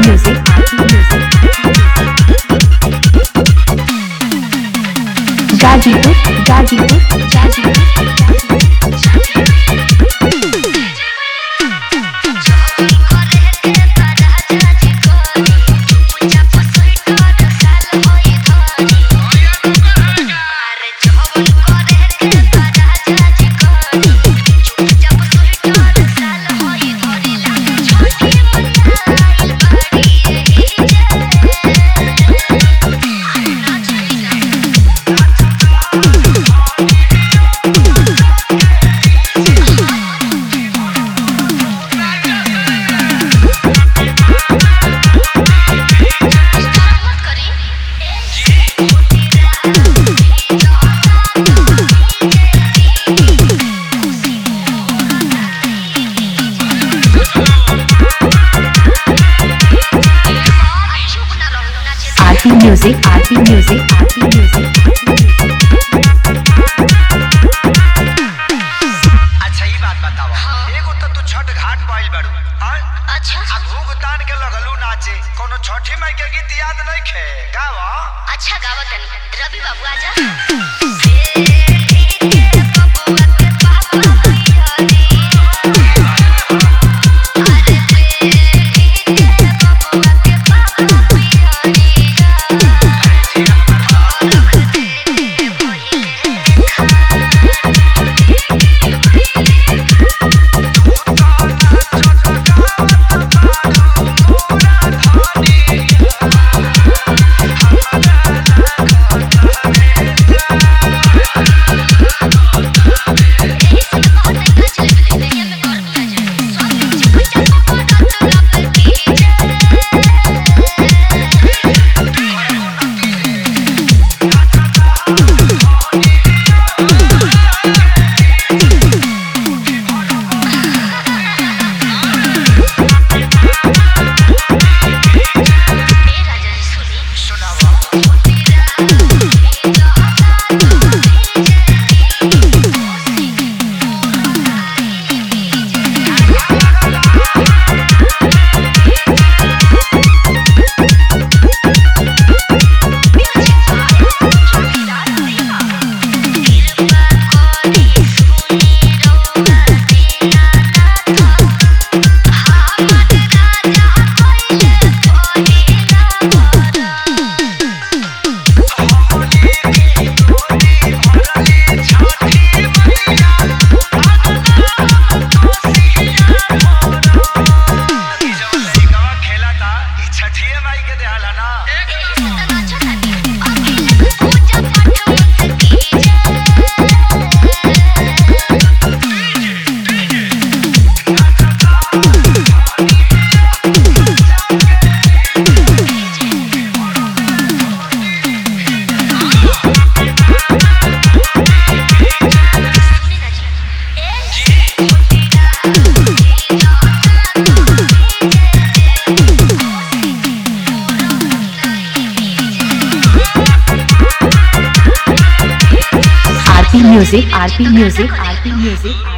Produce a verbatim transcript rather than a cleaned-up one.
music, R P music. Gajipur, Gajipur, Gajipur. R P music, R P music, R P music. अच्छा ही बात बतावा। एगो तो तू छठ घाट पाइल बाड़ू। हां? अच्छा। आ भूग तान के लगलू नाचे। कोनो छठी माई के गीत याद नहीं खे। गावा। अच्छा गावत तनी। रवि बाबू आजा। R P music, R P music, R P music.